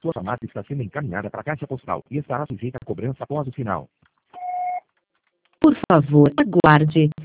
Sua chamada está sendo encaminhada para a caixa postal e estará sujeita a cobrança após o sinal. Por favor, aguarde.